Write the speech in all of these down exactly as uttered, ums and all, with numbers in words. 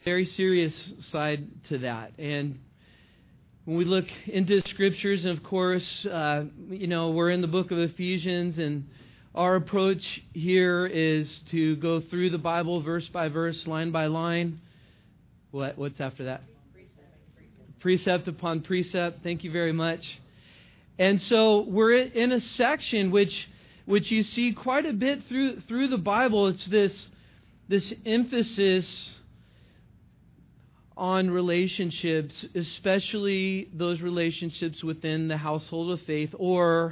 very serious side to that. And when we look into Scriptures, and of course, uh, you know, we're in the book of Ephesians, and our approach here is to go through the Bible verse by verse, line by line. What? What's after that? Precept, precept upon precept. Thank you very much. And so we're in a section which, which you see quite a bit through through the Bible. It's this this emphasis on relationships, especially those relationships within the household of faith or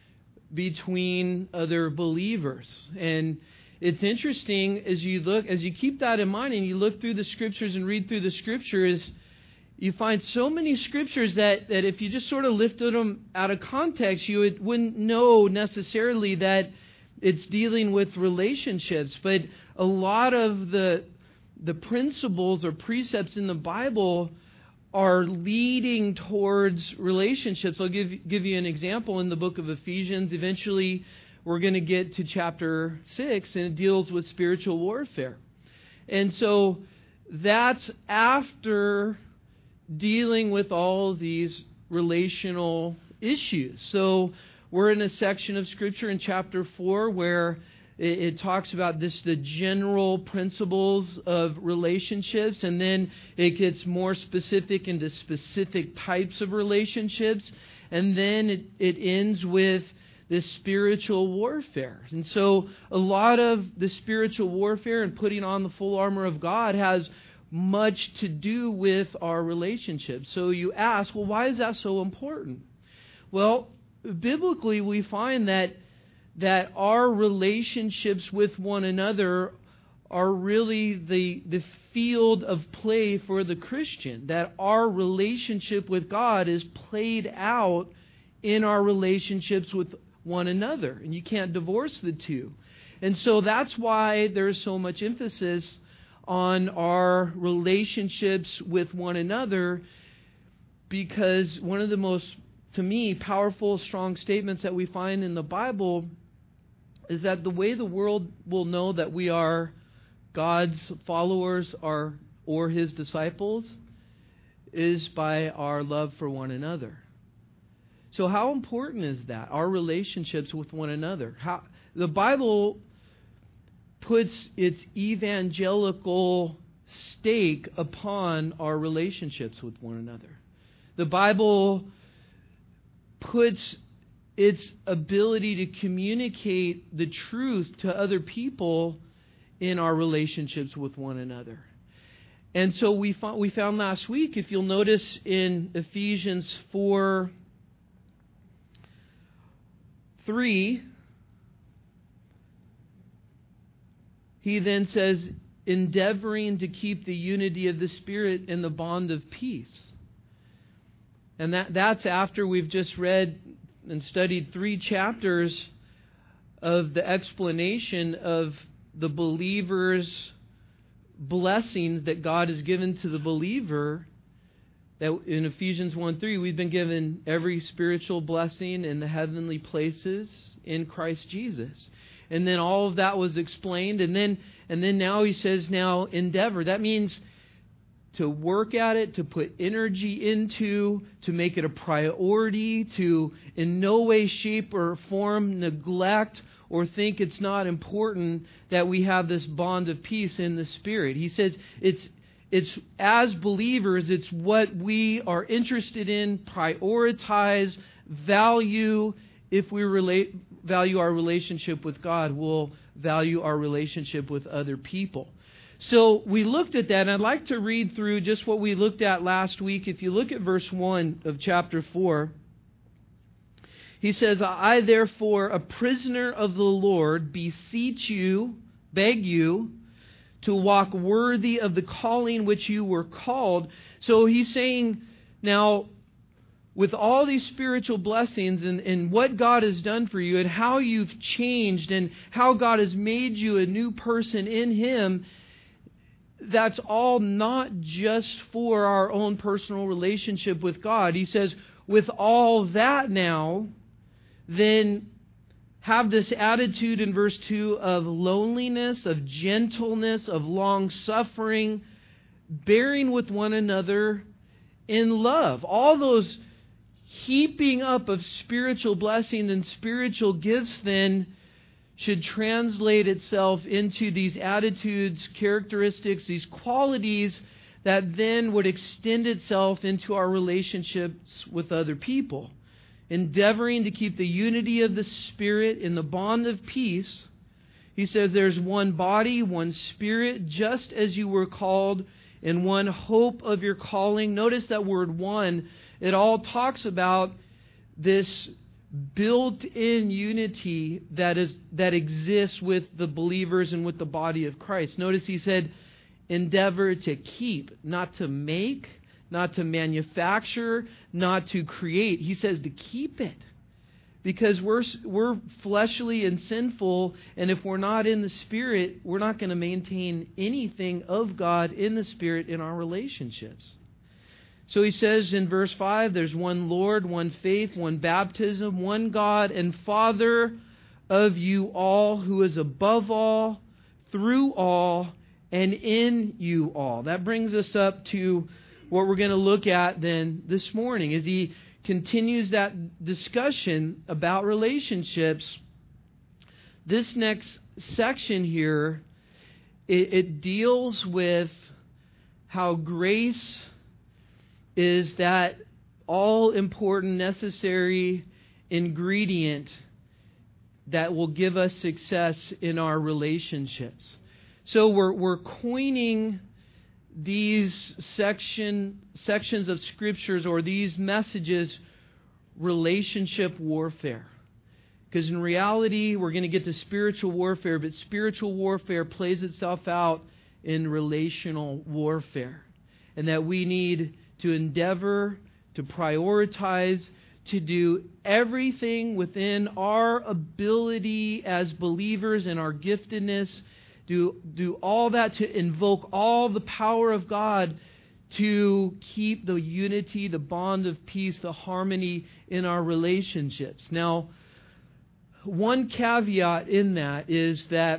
between other believers. And it's interesting as you look, as you keep that in mind and you look through the Scriptures and read through the Scriptures, you find so many Scriptures that, that if you just sort of lifted them out of context, you would, wouldn't know necessarily that it's dealing with relationships. But a lot of the the principles or precepts in the Bible are leading towards relationships. I'll give, give you an example in the book of Ephesians. Eventually, we're going to get to chapter six, and it deals with spiritual warfare. And so that's after dealing with all these relational issues. So we're in a section of Scripture in chapter four where it, it talks about this, the general principles of relationships, and then it gets more specific into specific types of relationships, and then it, it ends with this spiritual warfare. And so a lot of the spiritual warfare and putting on the full armor of God has much to do with our relationships. So you ask, well, why is that so important? Well, biblically, we find that that our relationships with one another are really the the field of play for the Christian. That our relationship with God is played out in our relationships with one another, and you can't divorce the two. And so that's why there's so much emphasis on our relationships with one another, because one of the most, to me, powerful, strong statements that we find in the Bible is that the way the world will know that we are God's followers or, or His disciples is by our love for one another. So how important is that, our relationships with one another? How the Bible puts its evangelical stake upon our relationships with one another. The Bible puts its ability to communicate the truth to other people in our relationships with one another. And so we found, we found last week, if you'll notice in Ephesians four three, he then says, endeavoring to keep the unity of the Spirit in the bond of peace. And that, that's after we've just read and studied three chapters of the explanation of the believer's blessings that God has given to the believer. That in Ephesians one three, we've been given every spiritual blessing in the heavenly places in Christ Jesus. And then all of that was explained. And then and then now he says, now endeavor. That means to work at it, to put energy into, to make it a priority, to in no way, shape, or form neglect or think it's not important that we have this bond of peace in the Spirit. He says it's it's as believers, it's what we are interested in, prioritize, value. If we relate, value our relationship with God, we'll value our relationship with other people. So we looked at that, and I'd like to read through just what we looked at last week. If you look at verse one of chapter four, he says, I therefore, a prisoner of the Lord, beseech you, beg you, to walk worthy of the calling which you were called. So he's saying, now, with all these spiritual blessings and, and what God has done for you and how you've changed and how God has made you a new person in Him, that's all not just for our own personal relationship with God. He says, with all that now, then have this attitude in verse two of lowliness, of gentleness, of long suffering, bearing with one another in love. All those heaping up of spiritual blessing and spiritual gifts then should translate itself into these attitudes, characteristics, these qualities that then would extend itself into our relationships with other people. Endeavoring to keep the unity of the Spirit in the bond of peace. He says there's one body, one Spirit, just as you were called in one hope of your calling. Notice that word one. It all talks about this built-in unity that is that exists with the believers and with the body of Christ. Notice he said, endeavor to keep, not to make, not to manufacture, not to create. He says to keep it. Because we're we're fleshly and sinful, and if we're not in the Spirit, we're not going to maintain anything of God in the Spirit in our relationships. So he says in verse five, there's one Lord, one faith, one baptism, one God and Father of you all, who is above all, through all, and in you all. That brings us up to what we're going to look at then this morning as he continues that discussion about relationships. This next section here, it, it deals with how grace is that all-important, necessary ingredient that will give us success in our relationships. So we're we're coining these section sections of scriptures or these messages relationship warfare. Because in reality, we're going to get to spiritual warfare, but spiritual warfare plays itself out in relational warfare. And that we need to endeavor, to prioritize, to do everything within our ability as believers and our giftedness, do, do all that to invoke all the power of God to keep the unity, the bond of peace, the harmony in our relationships. Now, one caveat in that is that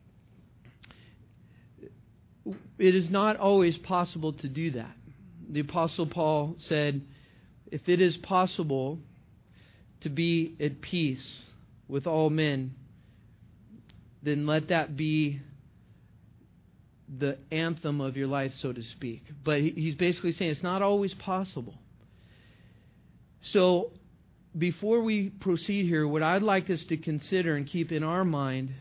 it is not always possible to do that. The Apostle Paul said, if it is possible to be at peace with all men, then let that be the anthem of your life, so to speak. But he's basically saying it's not always possible. So before we proceed here, what I'd like us to consider and keep in our mind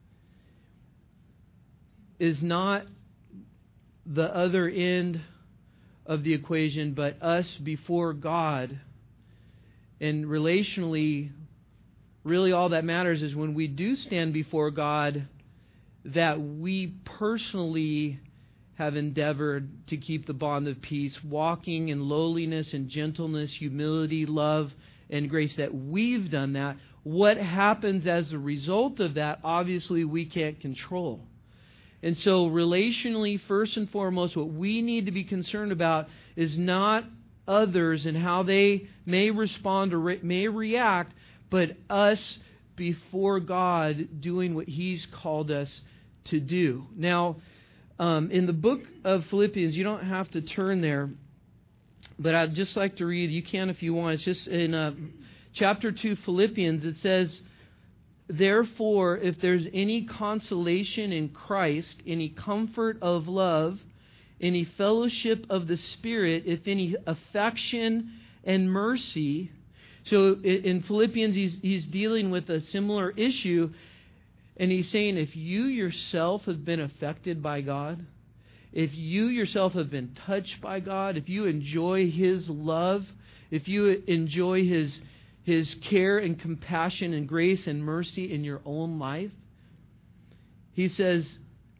is not the other end of the equation, but us before God. And relationally, really all that matters is when we do stand before God, that we personally have endeavored to keep the bond of peace, walking in lowliness and gentleness, humility, love, and grace, that we've done that. What happens as a result of that, obviously we can't control. And so relationally, first and foremost, what we need to be concerned about is not others and how they may respond or re- may react, but us before God doing what He's called us to do. Now, um, in the book of Philippians, you don't have to turn there, but I'd just like to read, you can if you want, it's just in uh, chapter two, Philippians, it says, therefore, if there's any consolation in Christ, any comfort of love, any fellowship of the Spirit, if any affection and mercy. So in Philippians, he's, he's dealing with a similar issue. And he's saying, if you yourself have been affected by God, if you yourself have been touched by God, if you enjoy His love, if you enjoy His His care and compassion and grace and mercy in your own life, he says,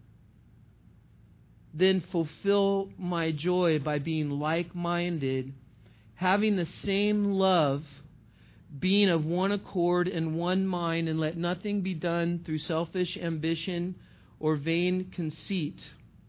then fulfill my joy by being like-minded, having the same love, being of one accord and one mind, and let nothing be done through selfish ambition or vain conceit.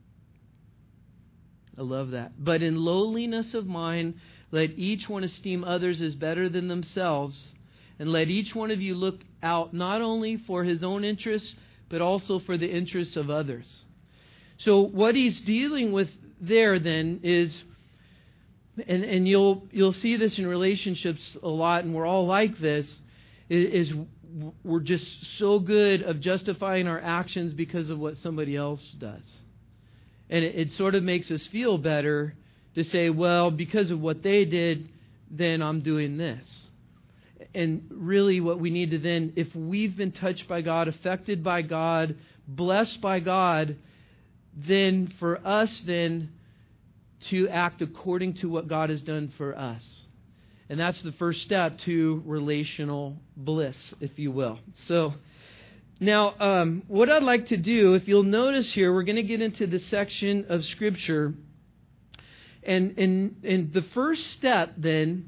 I love that. But in lowliness of mind, let each one esteem others as better than themselves, and let each one of you look out not only for his own interests, but also for the interests of others. So what he's dealing with there then is, and, and you'll you'll see this in relationships a lot, and we're all like this, is, is we're just so good of justifying our actions because of what somebody else does. And it, it sort of makes us feel better to say, well, because of what they did, then I'm doing this. And really what we need to then, if we've been touched by God, affected by God, blessed by God, then for us then to act according to what God has done for us. And that's the first step to relational bliss, if you will. So now um, what I'd like to do, if you'll notice here, we're going to get into the section of Scripture. And, and, and the first step then,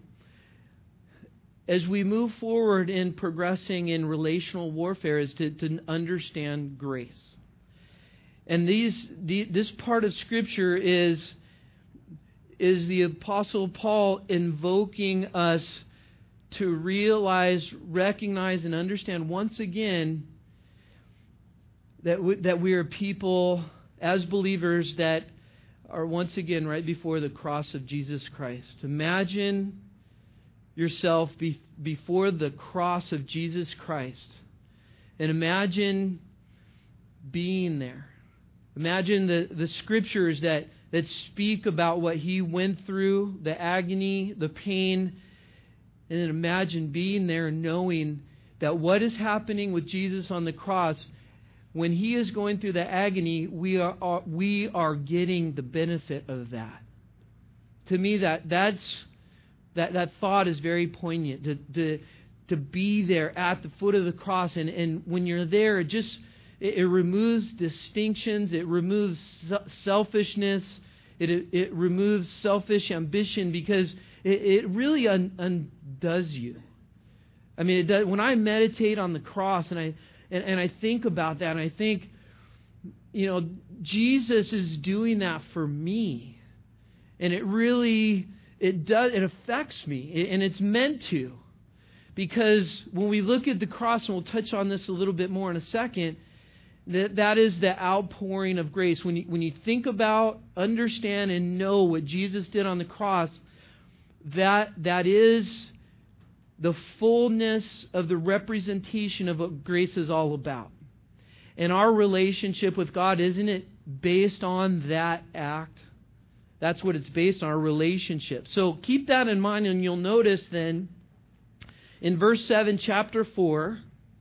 as we move forward in progressing in relational warfare, is to, to understand grace. And these the, this part of Scripture is, is the Apostle Paul invoking us to realize, recognize, and understand once again that we, that we are people, as believers, that are once again right before the cross of Jesus Christ. Imagine yourself be, before the cross of Jesus Christ, and imagine being there. Imagine the, the scriptures that, that speak about what He went through, the agony, the pain, and then imagine being there and knowing that what is happening with Jesus on the cross, when He is going through the agony, we are, are we are getting the benefit of that. To me, that that's that, that thought is very poignant. To, to to be there at the foot of the cross, and, and when you're there, it just it, it removes distinctions, it removes selfishness, it it, it removes selfish ambition, because it, it really un, undoes you. I mean, it does, when I meditate on the cross and I And, and I think about that, and I think, you know, Jesus is doing that for me. And it really, it does, it affects me. And it's meant to. Because when we look at the cross, and we'll touch on this a little bit more in a second, that, that is the outpouring of grace. When you, when you think about, understand, and know what Jesus did on the cross, that that is the fullness of the representation of what grace is all about. And our relationship with God, isn't it based on that act? That's what it's based on, our relationship. So keep that in mind, and you'll notice then in verse seven, chapter four,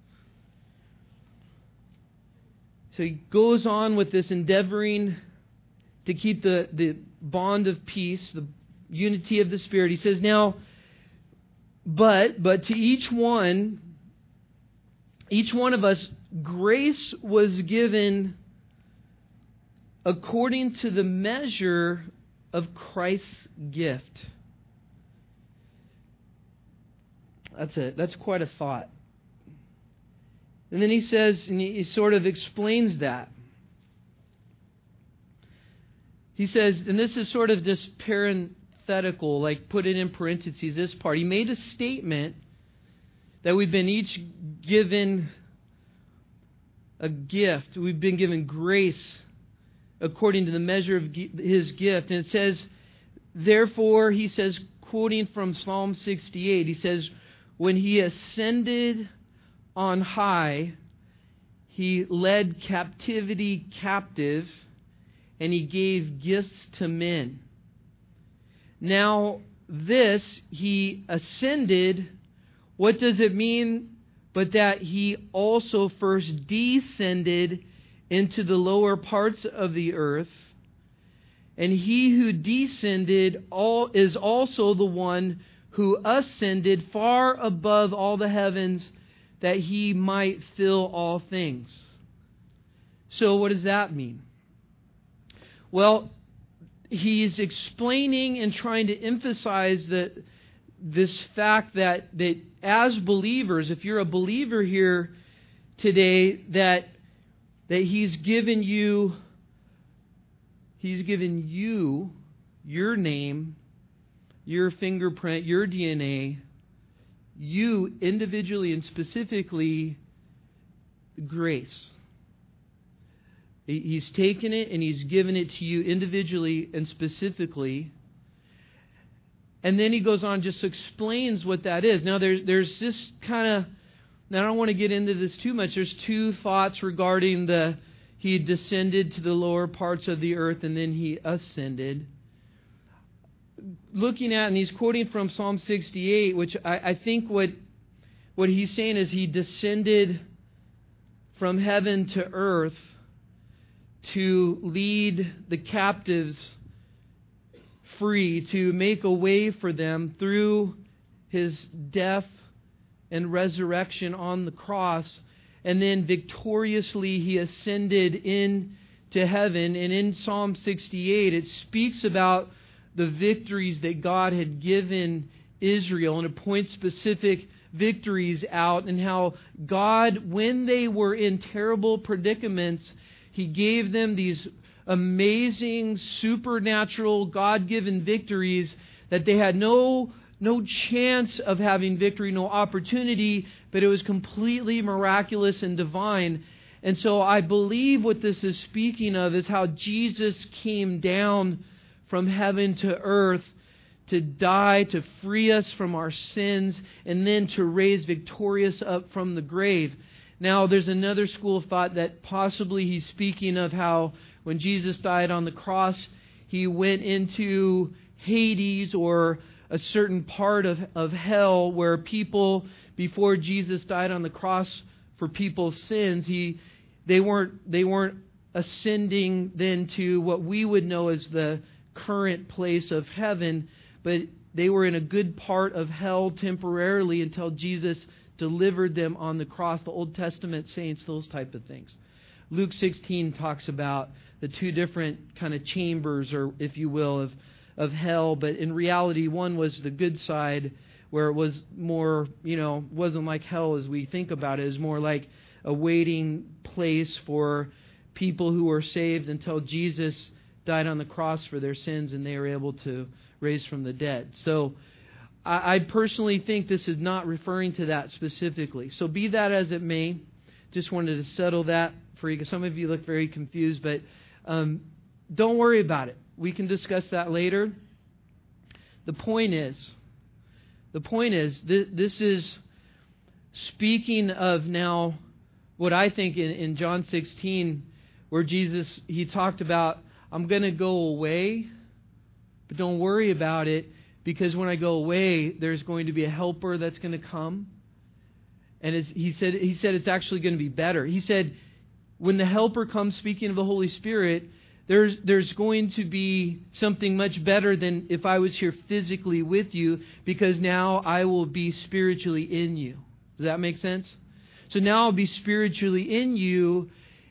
so he goes on with this endeavoring to keep the, the bond of peace, the unity of the Spirit. He says, now, But, but to each one, each one of us, grace was given according to the measure of Christ's gift. That's a, that's quite a thought. And then he says, and he, he sort of explains that. He says, and this is sort of just parenthetical, like put it in parentheses, this part. He made a statement that we've been each given a gift. We've been given grace according to the measure of His gift. And it says, therefore, he says, quoting from Psalm sixty-eight, he says, when He ascended on high, He led captivity captive, and He gave gifts to men. Now, this, He ascended, what does it mean? But that He also first descended into the lower parts of the earth. And He who descended all is also the one who ascended far above all the heavens, that He might fill all things. So what does that mean? Well, he's explaining and trying to emphasize that this fact that, that as believers, if you're a believer here today, that that He's given you, He's given you your name, your fingerprint, your D N A, you individually and specifically grace. He's taken it and He's given it to you individually and specifically. And then He goes on, just explains what that is. Now, there's, there's this kind of, now I don't want to get into this too much. There's two thoughts regarding the, He descended to the lower parts of the earth and then He ascended. Looking at, and he's quoting from Psalm sixty-eight, which I, I think what, what he's saying is He descended from heaven to earth to lead the captives free, to make a way for them through His death and resurrection on the cross. And then victoriously He ascended into heaven. And in Psalm sixty-eight, it speaks about the victories that God had given Israel, and it points specific victories out, and how God, when they were in terrible predicaments, He gave them these amazing, supernatural, God-given victories that they had no, no chance of having victory, no opportunity, but it was completely miraculous and divine. And so I believe what this is speaking of is how Jesus came down from heaven to earth to die, to free us from our sins, and then to raise victorious up from the grave. Now, there's another school of thought that possibly he's speaking of how when Jesus died on the cross, He went into Hades, or a certain part of, of hell where people, before Jesus died on the cross for people's sins, he they weren't they weren't ascending then to what we would know as the current place of heaven, but they were in a good part of hell temporarily until Jesus delivered them on the cross. The Old Testament saints, those type of things. Luke sixteen talks about the two different kind of chambers, or if you will, of, of hell. But in reality, one was the good side, where it was more, you know, wasn't like hell as we think about it. It was more like a waiting place for people who were saved until Jesus died on the cross for their sins and they were able to raise from the dead. So I, I personally think this is not referring to that specifically. So be that as it may, just wanted to settle that for you, because some of you look very confused, but um, don't worry about it. We can discuss that later. The point is, the point is, th- this is speaking of now what I think in, in John sixteen, where Jesus, He talked about, I'm going to go away, but don't worry about it, because when I go away, there's going to be a helper that's going to come. And it's, he said, he said it's actually going to be better. He said, when the helper comes, speaking of the Holy Spirit, there's, there's going to be something much better than if I was here physically with you, because now I will be spiritually in you. Does that make sense? So now I'll be spiritually in you,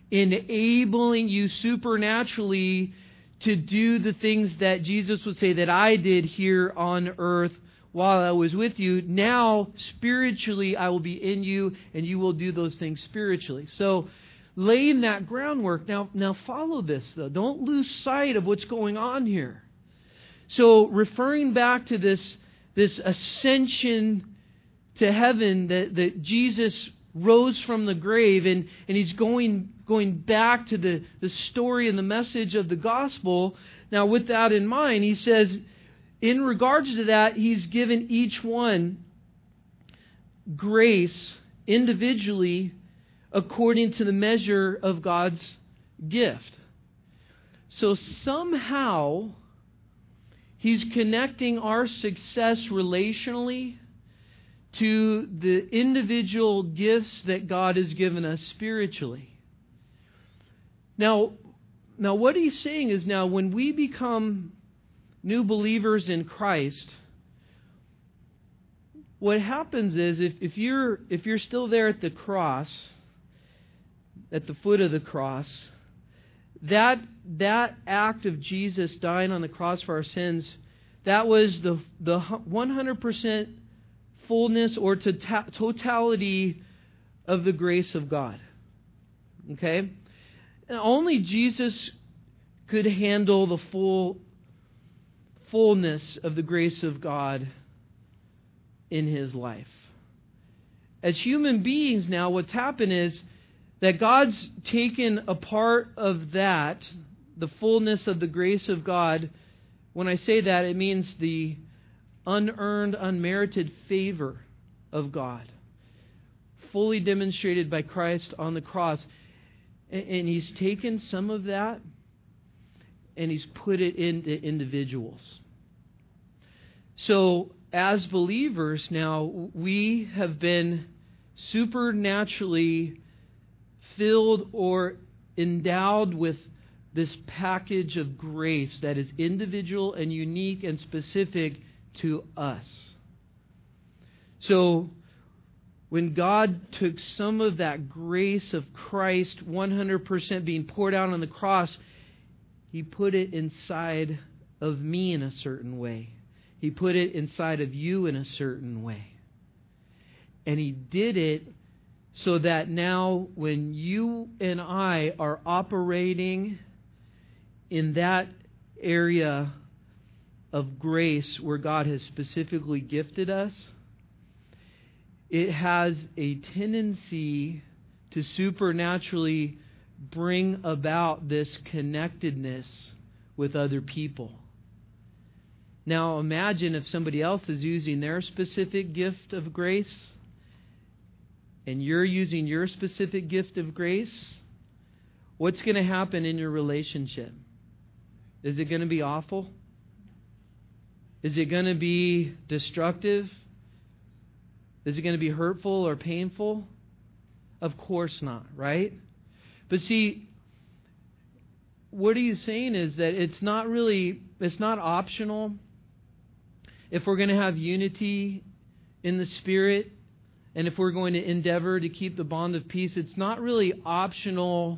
enabling you supernaturally to do the things that Jesus would say that I did here on earth while I was with you. Now, spiritually, I will be in you, and you will do those things spiritually. So, laying that groundwork. Now, now follow this, though. Don't lose sight of what's going on here. So, referring back to this, this ascension to heaven that, that Jesus rose from the grave, and, and He's going going back to the, the story and the message of the gospel. Now, with that in mind, He says, in regards to that, He's given each one grace individually according to the measure of God's gift. So somehow, He's connecting our success relationally to the individual gifts that God has given us spiritually. Now, now what He's saying is, now when we become new believers in Christ, what happens is, if, if you're if you're still there at the cross, at the foot of the cross, that that act of Jesus dying on the cross for our sins, that was the the one hundred percent fullness or to- totality of the grace of God. Okay? And only Jesus could handle the full fullness of the grace of God in His life. As human beings now, what's happened is that God's taken a part of that, the fullness of the grace of God. When I say that, it means the unearned, unmerited favor of God, fully demonstrated by Christ on the cross. And He's taken some of that and He's put it into individuals. So, as believers now, we have been supernaturally filled or endowed with this package of grace that is individual and unique and specific to us. So, when God took some of that grace of Christ, one hundred percent being poured out on the cross, He put it inside of me in a certain way. He put it inside of you in a certain way. And He did it so that now when you and I are operating in that area of grace where God has specifically gifted us, it has a tendency to supernaturally bring about this connectedness with other people. Now imagine if somebody else is using their specific gift of grace and you're using your specific gift of grace. What's going to happen in your relationship? Is it going to be awful? Is it going to be destructive? Is it going to be hurtful or painful? Of course not, right? But see, what he's saying is that it's not really, it's not optional. If we're going to have unity in the Spirit, and if we're going to endeavor to keep the bond of peace, it's not really optional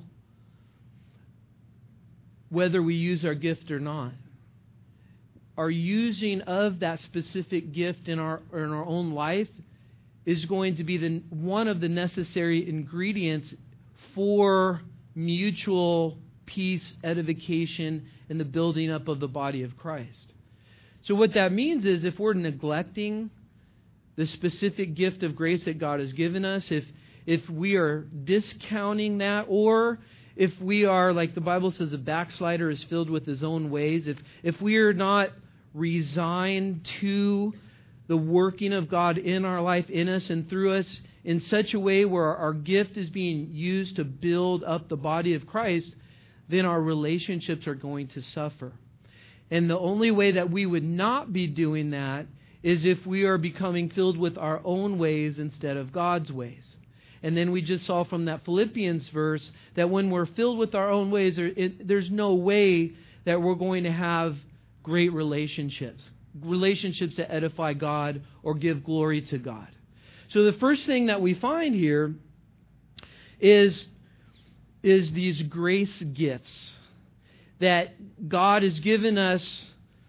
whether we use our gift or not. Our using of that specific gift in our in our own life is going to be the one of the necessary ingredients for mutual peace, edification, and the building up of the body of Christ. So what that means is if we're neglecting the specific gift of grace that God has given us, if if we are discounting that, or if we are, like the Bible says, a backslider is filled with his own ways, if if we are not resigned to the working of God in our life, in us and through us, in such a way where our gift is being used to build up the body of Christ, then our relationships are going to suffer. And the only way that we would not be doing that is if we are becoming filled with our own ways instead of God's ways. And then we just saw from that Philippians verse that when we're filled with our own ways, there, it, there's no way that we're going to have great relationships. Relationships that edify God or give glory to God. So the first thing that we find here is, is these grace gifts that God has given us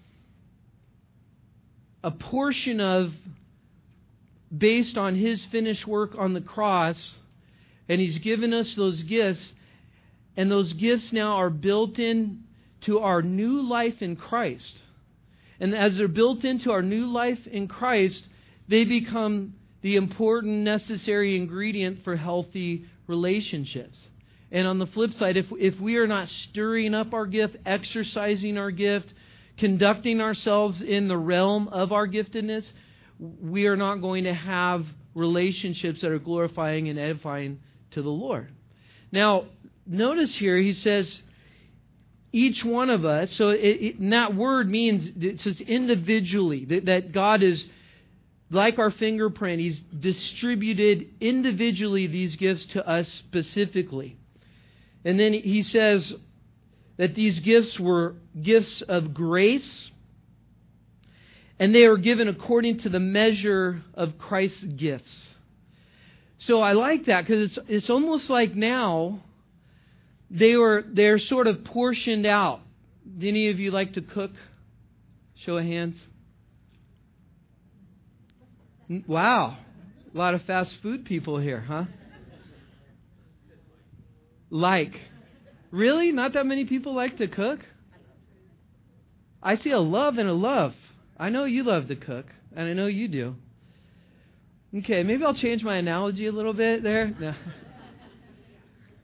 a portion of based on His finished work on the cross, and He's given us those gifts, and those gifts now are built in to our new life in Christ. And as they're built into our new life in Christ, they become the important, necessary ingredient for healthy relationships. And on the flip side, if if we are not stirring up our gift, exercising our gift, conducting ourselves in the realm of our giftedness, we are not going to have relationships that are glorifying and edifying to the Lord. Now, notice here, he says, each one of us, so it, it, and that word means it says individually, that, that God is like our fingerprint. He's distributed individually these gifts to us specifically. And then he says that these gifts were gifts of grace, and they are given according to the measure of Christ's gifts. So I like that because it's it's almost like now they were they're sort of portioned out. Do any of you like to cook? Show of hands. Wow, a lot of fast food people here, huh? Like, really? Not that many people like to cook? I see a love and a love. I know you love to cook, and I know you do. Okay, maybe I'll change my analogy a little bit there. No.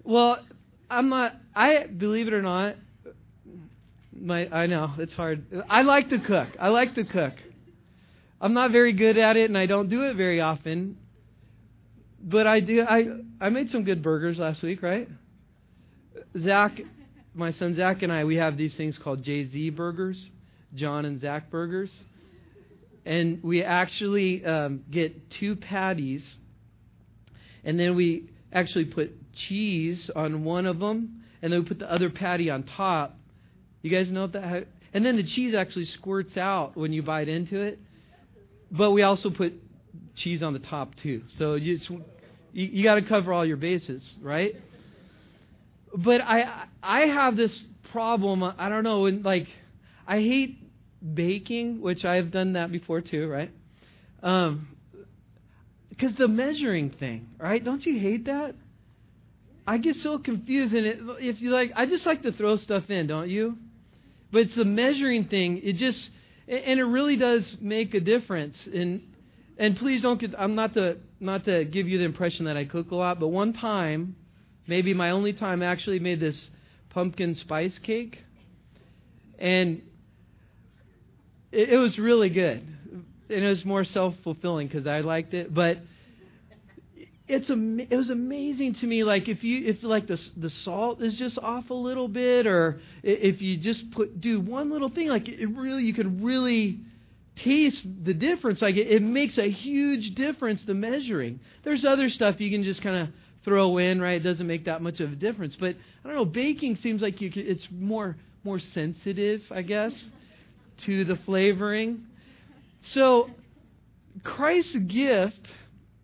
Well, I'm not, I, believe it or not, my, I know, it's hard. I like to cook. I like to cook. I'm not very good at it, and I don't do it very often. But I do, I, I made some good burgers last week, right? Zach, my son Zach and I, we have these things called J Z burgers, John and Zach burgers. And we actually um, get two patties, and then we actually put cheese on one of them, and then we put the other patty on top. You guys know what that? And then the cheese actually squirts out when you bite into it. But we also put cheese on the top too. So you just, you, you got to cover all your bases, right? But I I have this problem. I don't know. And like, I hate baking, which I've done that before too, right? Um, because the measuring thing, right? Don't you hate that? I get so confused in it. If you like, I just like to throw stuff in, don't you? But it's the measuring thing. It just, and it really does make a difference. And and please don't get. I'm not to not to give you the impression that I cook a lot, but one time, maybe my only time, I actually made this pumpkin spice cake, and it, it was really good. And it was more self-fulfilling because I liked it, but it's am- it was amazing to me. Like if you if like the the salt is just off a little bit, or if you just put do one little thing, like it really you can really taste the difference. Like it, it makes a huge difference. The measuring. There's other stuff you can just kind of throw in, right? It doesn't make that much of a difference. But I don't know. Baking seems like you could, it's more more sensitive, I guess, to the flavoring. So Christ's gift,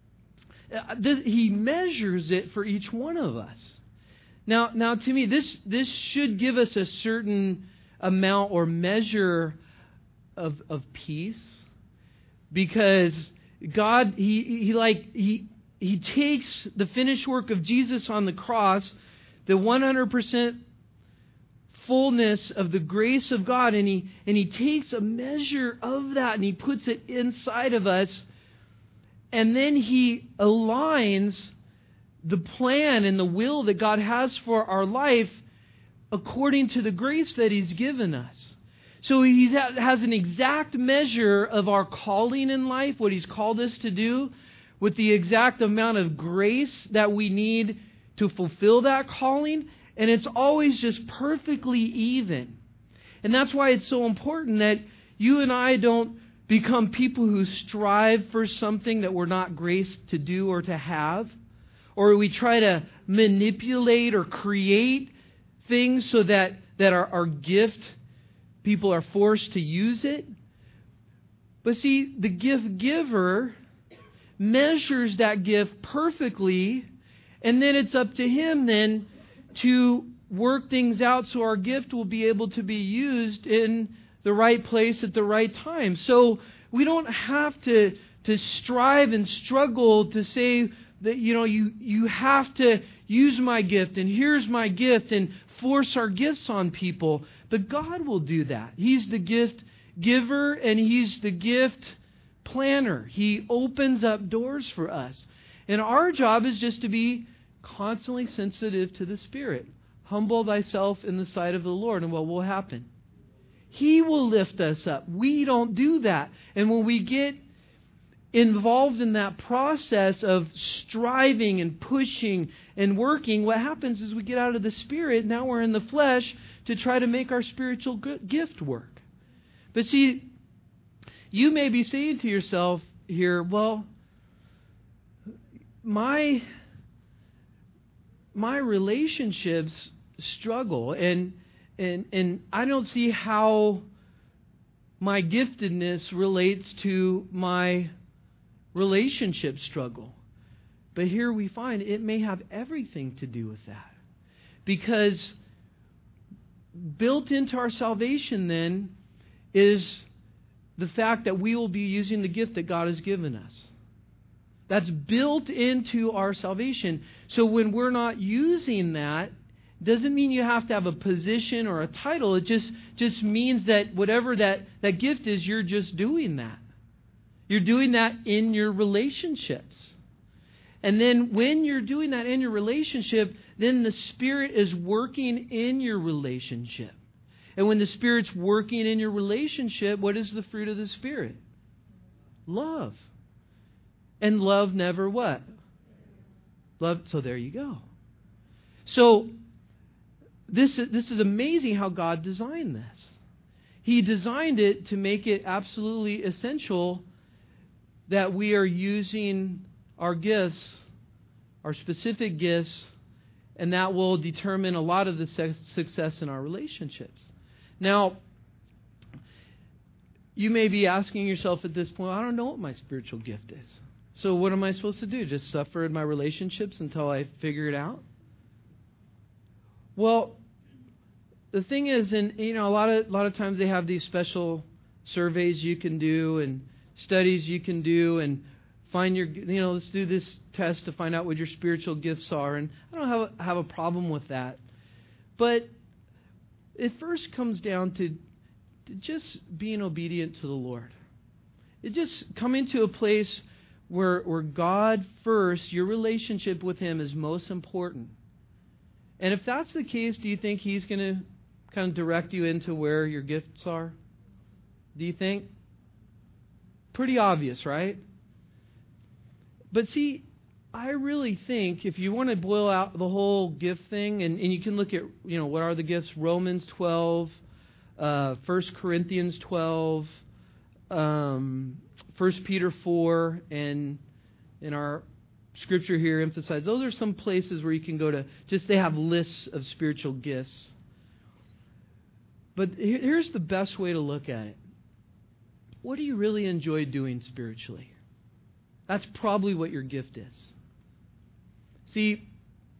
He measures it for each one of us. Now, now to me, this this should give us a certain amount or measure of of peace, because God, He He like He He takes the finished work of Jesus on the cross, the one hundred percent fullness of the grace of God, and he and he takes a measure of that and He puts it inside of us, and then He aligns the plan and the will that God has for our life according to the grace that He's given us. So He has an exact measure of our calling in life, what He's called us to do, with the exact amount of grace that we need to fulfill that calling. And it's always just perfectly even. And that's why it's so important that you and I don't become people who strive for something that we're not graced to do or to have. Or we try to manipulate or create things so that, that our, our gift, people are forced to use it. But see, the gift giver measures that gift perfectly, and then it's up to Him then to work things out so our gift will be able to be used in the right place at the right time. So we don't have to to strive and struggle to say that, you know, you, you have to use my gift and here's my gift and force our gifts on people. But God will do that. He's the gift giver and He's the gift planner. He opens up doors for us. And our job is just to be constantly sensitive to the Spirit. Humble thyself in the sight of the Lord, and what will happen? He will lift us up. We don't do that. And when we get involved in that process of striving and pushing and working, what happens is we get out of the Spirit. Now we're in the flesh to try to make our spiritual gift work. But see, you may be saying to yourself here, well, my my relationships struggle, and and and I don't see how my giftedness relates to my relationship struggle. But here we find it may have everything to do with that. Because built into our salvation then is the fact that we will be using the gift that God has given us. That's built into our salvation. So when we're not using that, doesn't mean you have to have a position or a title. It just, just means that whatever that, that gift is, you're just doing that. You're doing that in your relationships. And then when you're doing that in your relationship, then the Spirit is working in your relationship. And when the Spirit's working in your relationship, what is the fruit of the Spirit? Love. And love never what? Love. So there you go. So this is, this is amazing how God designed this. He designed it to make it absolutely essential that we are using our gifts, our specific gifts, and that will determine a lot of the success in our relationships. Now, you may be asking yourself at this point, I don't know what my spiritual gift is. So what am I supposed to do? Just suffer in my relationships until I figure it out? Well, the thing is, and you know, a lot of a lot of times they have these special surveys you can do and studies you can do and find your, you know, let's do this test to find out what your spiritual gifts are. And I don't have a, have a problem with that. But it first comes down to, to just being obedient to the Lord. It just coming to a place where, where God first, your relationship with Him is most important. And if that's the case, do you think He's going to kind of direct you into where your gifts are? Do you think? Pretty obvious, right? But see, I really think if you want to boil out the whole gift thing, and, and you can look at, you know, what are the gifts? Romans twelve, uh, First Corinthians twelve, um, First Peter four, and in our scripture here emphasize, those are some places where you can go to, just they have lists of spiritual gifts. But here's the best way to look at it. What do you really enjoy doing spiritually? That's probably what your gift is. See,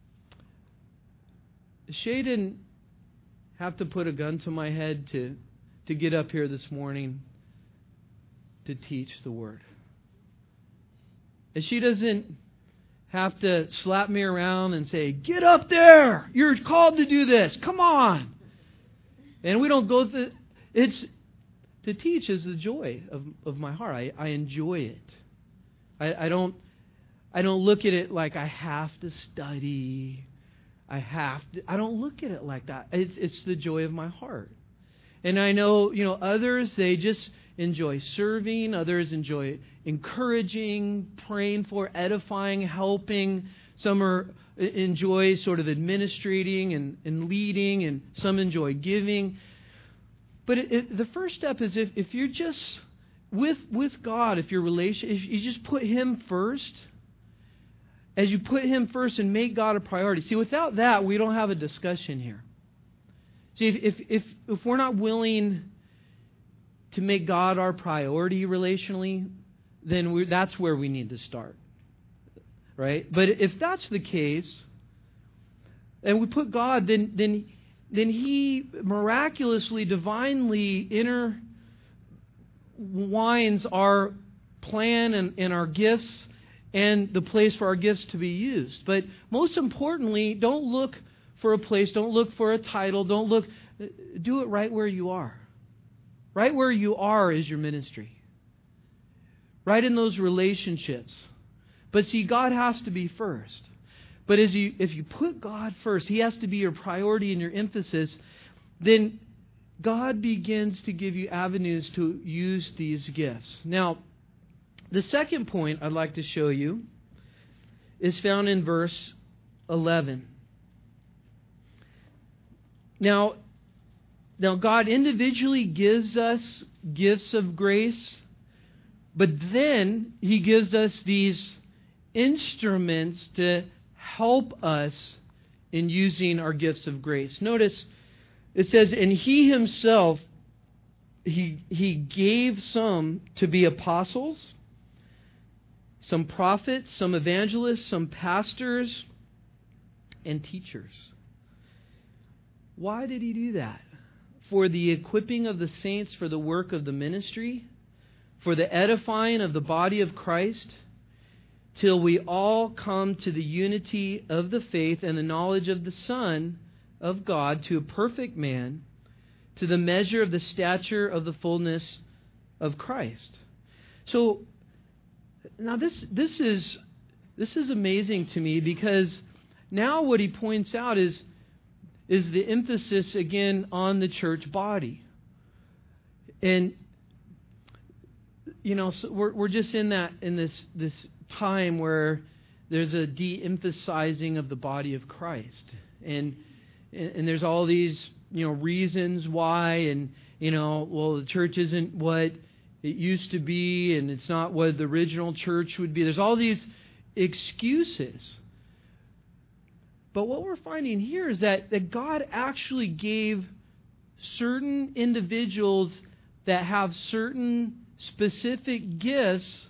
Shay didn't have to put a gun to my head to, to get up here this morning to teach the Word. And she doesn't have to slap me around and say, get up there! You're called to do this! Come on! And we don't go through... It's... To teach is the joy of, of my heart. I, I enjoy it. I, I don't I don't look at it like I have to study. I have to. I don't look at it like that. It's it's the joy of my heart. And I know, you know, others, they just enjoy serving. Others enjoy encouraging, praying for, edifying, helping. Some are enjoy sort of administrating and, and leading, and some enjoy giving. But it, it, the first step is if, if you're just with with God, if your relation, if you just put Him first, as you put Him first and make God a priority. See, without that, we don't have a discussion here. See, if if if, if we're not willing to make God our priority relationally, then we're, that's where we need to start, right? But if that's the case, and we put God, then then. then He miraculously, divinely interwines our plan and, and our gifts and the place for our gifts to be used. But most importantly, don't look for a place, don't look for a title, don't look, do it right where you are. Right where you are is your ministry. Right in those relationships. But see, God has to be first. But as you, if you put God first, He has to be your priority and your emphasis, then God begins to give you avenues to use these gifts. Now, the second point I'd like to show you is found in verse eleven. Now, now God individually gives us gifts of grace, but then He gives us these instruments to help us in using our gifts of grace. Notice it says, and He Himself, He, he gave some to be apostles, some prophets, some evangelists, some pastors, and teachers. Why did He do that? For the equipping of the saints for the work of the ministry, for the edifying of the body of Christ, till we all come to the unity of the faith and the knowledge of the Son of God, to a perfect man, to the measure of the stature of the fullness of Christ. So, now this this is this is amazing to me, because now what he points out is, is the emphasis again on the church body. And, you know, so we're, we're just in that, in this, this time where there's a de-emphasizing of the body of Christ. And, and there's all these, you know, reasons why, and, you know, well, the church isn't what it used to be, and it's not what the original church would be. There's all these excuses. But what we're finding here is that, that God actually gave certain individuals that have certain specific gifts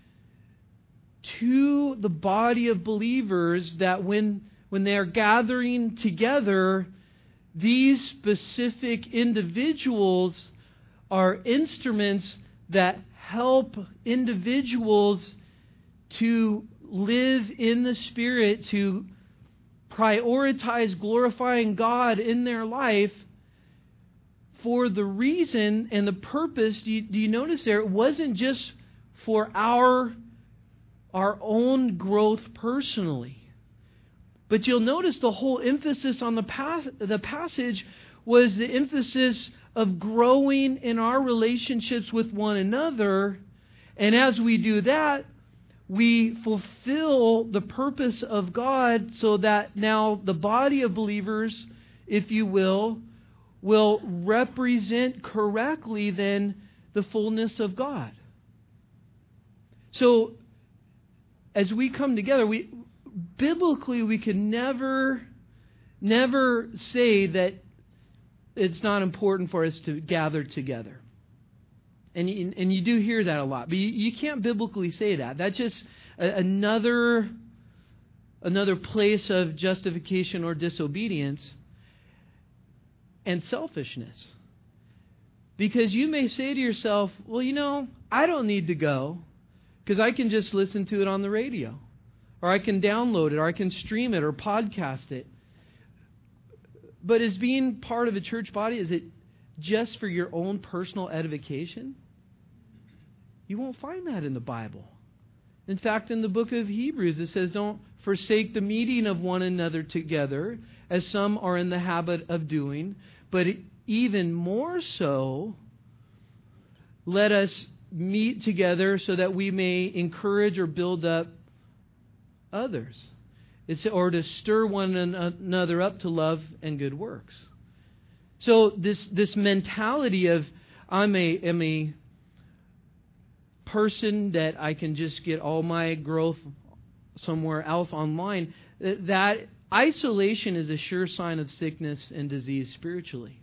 to the body of believers, that when, when they are gathering together, these specific individuals are instruments that help individuals to live in the Spirit, to prioritize glorifying God in their life for the reason and the purpose. Do you, do you notice there? It wasn't just for our, our own growth personally. But you'll notice the whole emphasis on the, pas- the passage was the emphasis of growing in our relationships with one another. And as we do that, we fulfill the purpose of God, so that now the body of believers, if you will, will represent correctly then the fullness of God. So as we come together, we biblically we can never, never say that it's not important for us to gather together. And you, and you do hear that a lot. But you, you can't biblically say that. That's just a, another, another place of justification or disobedience and selfishness. Because you may say to yourself, well, you know, I don't need to go because I can just listen to it on the radio. Or I can download it, or I can stream it, or podcast it. But as being part of a church body, is it just for your own personal edification? You won't find that in the Bible. In fact, in the book of Hebrews, it says, don't forsake the meeting of one another together, as some are in the habit of doing. But even more so, let us meet together so that we may encourage or build up others. It's or to stir one another up to love and good works. So this this mentality of I'm a am a person that I can just get all my growth somewhere else online, that isolation is a sure sign of sickness and disease spiritually.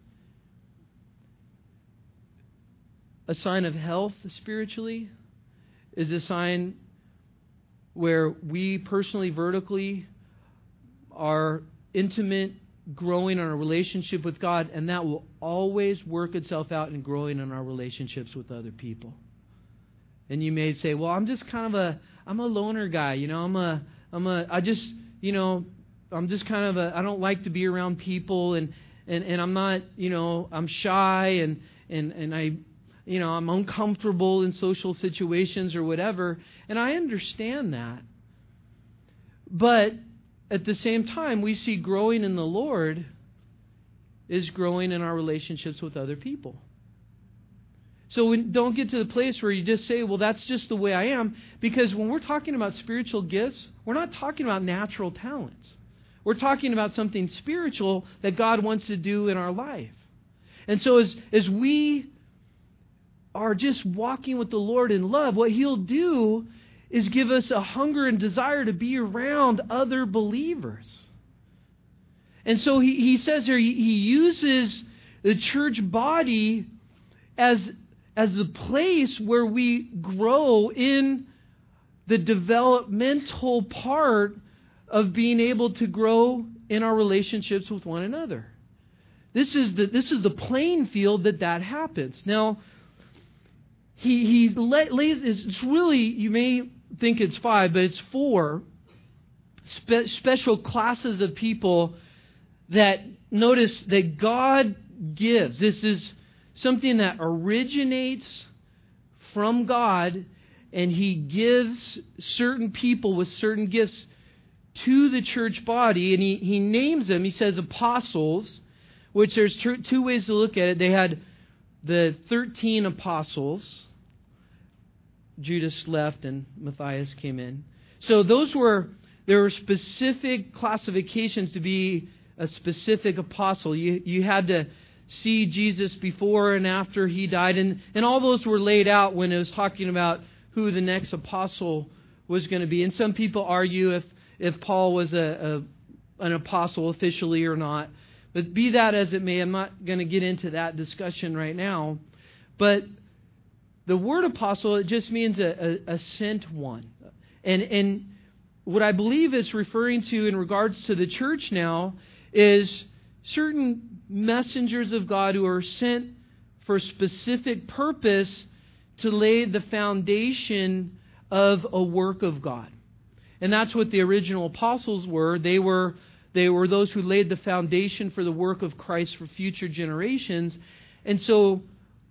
A sign of health spiritually is a sign where we personally, vertically, are intimate, growing in our relationship with God, and that will always work itself out in growing in our relationships with other people. And you may say, well, I'm just kind of a, I'm a loner guy, you know, I'm a, I'm a, I just, you know, I'm just kind of a, I don't like to be around people, and, and, and I'm not, you know, I'm shy, and, and, and I, you know, I'm uncomfortable in social situations or whatever. And I understand that. But at the same time, we see growing in the Lord is growing in our relationships with other people. So when, don't get to the place where you just say, well, that's just the way I am. Because when we're talking about spiritual gifts, we're not talking about natural talents. We're talking about something spiritual that God wants to do in our life. And so as, as we are just walking with the Lord in love, what He'll do is give us a hunger and desire to be around other believers. And so he, he says here, he, he uses the church body as, as the place where we grow in the developmental part of being able to grow in our relationships with one another. This is the, this is the playing field that that happens. Now, He he lays, it's really, you may think it's five, but it's four spe- special classes of people that, notice, that God gives. This is something that originates from God, and He gives certain people with certain gifts to the church body, and he, he names them. He says apostles, which there's two, two ways to look at it. They had the thirteen apostles. Judas left and Matthias came in. So those were, there were specific classifications to be a specific apostle. You, you had to see Jesus before and after he died. And, and all those were laid out when it was talking about who the next apostle was going to be. And some people argue if, if Paul was a, a an apostle officially or not. But be that as it may, I'm not going to get into that discussion right now. But the word apostle, it just means a, a, a sent one. And, and what I believe it's referring to in regards to the church now is certain messengers of God who are sent for a specific purpose to lay the foundation of a work of God. And that's what the original apostles were. They were they were those who laid the foundation for the work of Christ for future generations. And so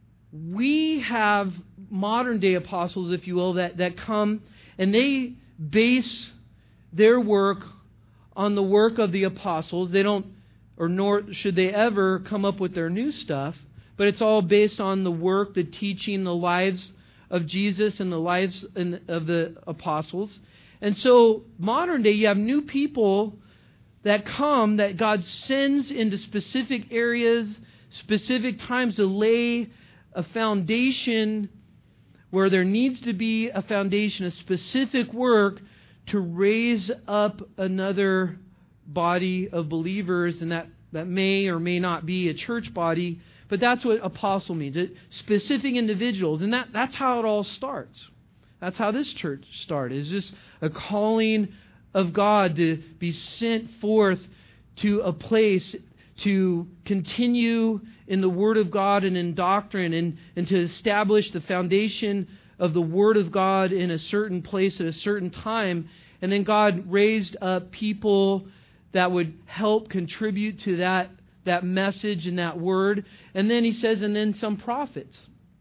we have modern day apostles, if you will, that, that come and they base their work on the work of the apostles. They don't, or nor should they ever come up with their new stuff, but it's all based on the work, the teaching, the lives of Jesus and the lives of the apostles. And so modern day, you have new people that come, that God sends into specific areas, specific times to lay a foundation where there needs to be a foundation, a specific work to raise up another body of believers, and that, that may or may not be a church body, but that's what apostle means. It, specific individuals, and that, that's how it all starts. That's how this church started. It's just a calling of God to be sent forth to a place to continue in the Word of God and in doctrine, and, and to establish the foundation of the Word of God in a certain place at a certain time. And then God raised up people that would help contribute to that, that message and that Word. And then he says, and then some prophets.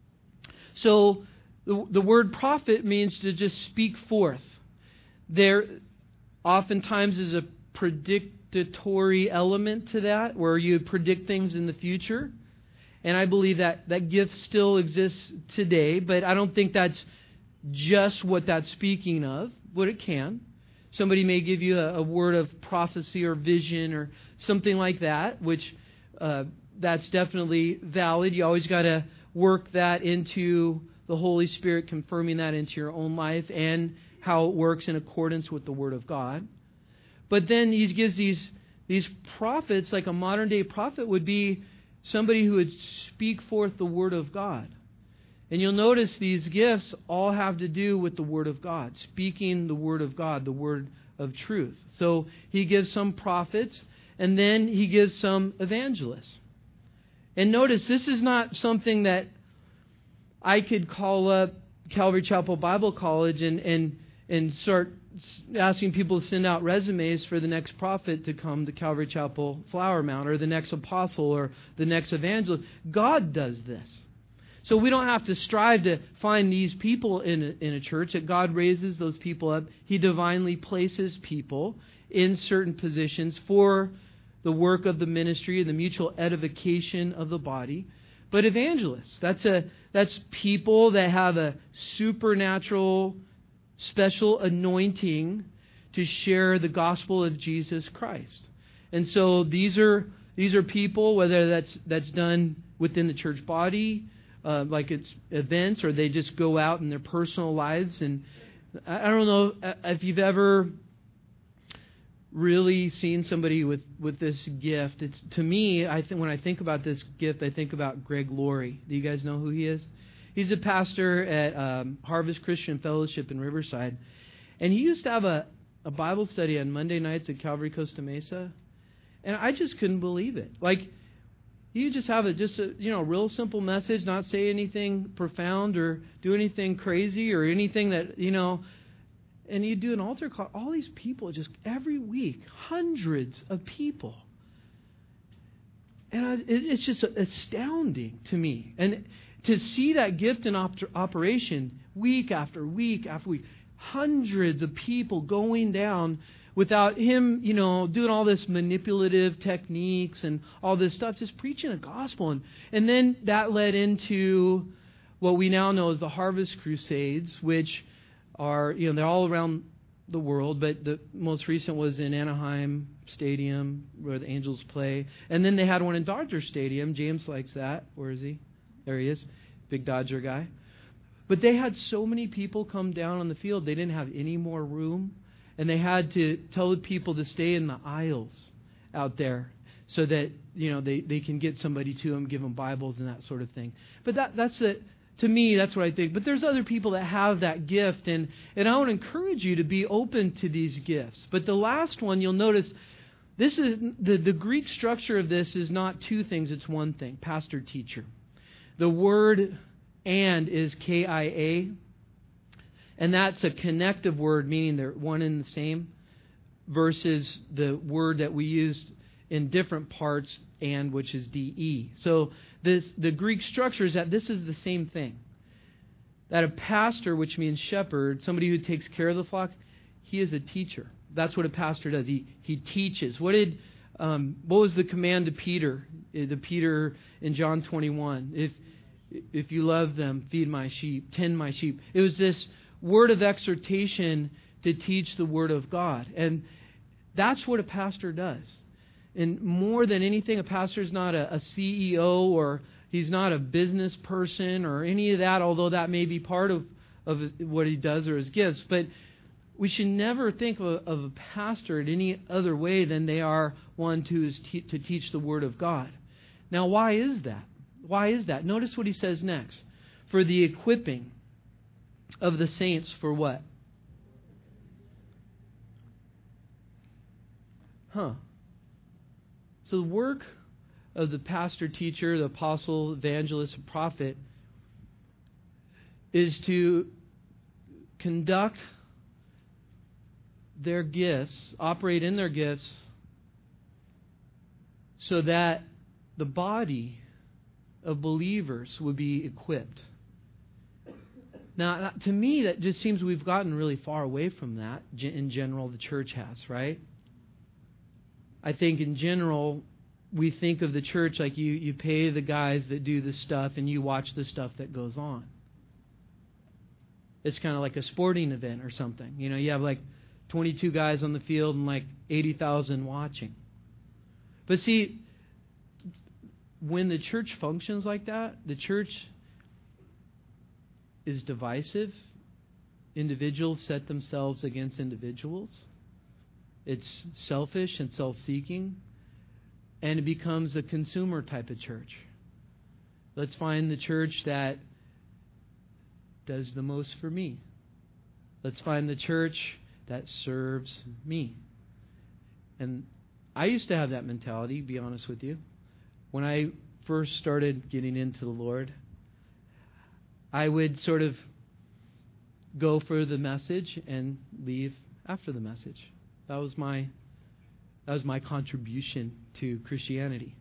So the, the word prophet means to just speak forth. There oftentimes is a predictory element to that, where you predict things in the future. And I believe that that gift still exists today, but I don't think that's just what that's speaking of, but it can. Somebody may give you a, a word of prophecy or vision or something like that, which uh, that's definitely valid. You always got to work that into the Holy Spirit, confirming that into your own life and how it works in accordance with the Word of God. But then he gives these these prophets, like a modern day prophet would be somebody who would speak forth the Word of God. And you'll notice these gifts all have to do with the Word of God, speaking the Word of God, the Word of truth. So he gives some prophets, and then he gives some evangelists. And notice, this is not something that I could call up Calvary Chapel Bible College and, and, and start asking people to send out resumes for the next prophet to come to Calvary Chapel Flower Mound, or the next apostle, or the next evangelist. God does this. So we don't have to strive to find these people in a, in a church. That God raises those people up. He divinely places people in certain positions for the work of the ministry and the mutual edification of the body. But evangelists, that's a that's people that have a supernatural, special anointing to share the gospel of Jesus Christ. And so these are these are people, whether that's that's done within the church body, uh, like it's events, or they just go out in their personal lives. And I don't know if you've ever really seen somebody with, with this gift. It's to me, I think when I think about this gift, I think about Greg Laurie. Do you guys know who he is? He's a pastor at um, Harvest Christian Fellowship in Riverside. And he used to have a, a Bible study on Monday nights at Calvary Costa Mesa. And I just couldn't believe it. Like, you just have a just a you know real simple message, not say anything profound or do anything crazy or anything that, you know, and you do an altar call. All these people, just every week, hundreds of people. And I, it, it's just astounding to me. And to see that gift in op- operation week after week after week, hundreds of people going down without him, you know, doing all this manipulative techniques and all this stuff, just preaching the gospel. And, and then that led into what we now know as the Harvest Crusades, which are, you know, they're all around the world, but the most recent was in Anaheim Stadium where the Angels play. And then they had one in Dodger Stadium. James likes that. Where is he? There he is. Big Dodger guy. But they had so many people come down on the field, they didn't have any more room. And they had to tell the people to stay in the aisles out there so that, you know, they, they can get somebody to them, give them Bibles and that sort of thing. But that that's the, to me, that's what I think. But there's other people that have that gift. And, and I want to encourage you to be open to these gifts. But the last one, you'll notice, this is the, the Greek structure of this is not two things, it's one thing. Pastor, teacher. The word "and" is K I A, and that's a connective word, meaning they're one and the same, versus the word that we used in different parts, "and," which is D E. So this the Greek structure is that this is the same thing. That a pastor, which means shepherd, somebody who takes care of the flock, he is a teacher. That's what a pastor does. He he teaches. What did um, what was the command to Peter? To Peter in John twenty-one. If If you love them, feed my sheep, tend my sheep. It was this word of exhortation to teach the Word of God. And that's what a pastor does. And more than anything, a pastor is not a, a C E O or he's not a business person or any of that, although that may be part of, of what he does or his gifts. But we should never think of a, of a pastor in any other way than they are one who is te- to teach the Word of God. Now, why is that? Why is that? Notice what he says next. For the equipping of the saints for what? Huh. So the work of the pastor, teacher, the apostle, evangelist, and prophet is to conduct their gifts, operate in their gifts, so that the body of believers would be equipped. Now, to me, that just seems we've gotten really far away from that. In general, the church has, right? I think in general, we think of the church like you, you pay the guys that do the stuff and you watch the stuff that goes on. It's kind of like a sporting event or something. You know, you have like twenty-two guys on the field and like eighty thousand watching. But see, when the church functions like that, the church is divisive. Individuals set themselves against individuals. It's selfish and self-seeking. And it becomes a consumer type of church. Let's find the church that does the most for me. Let's find the church that serves me. And I used to have that mentality, to be honest with you. When I first started getting into the Lord, I would sort of go for the message and leave after the message. That was my that was my contribution to Christianity.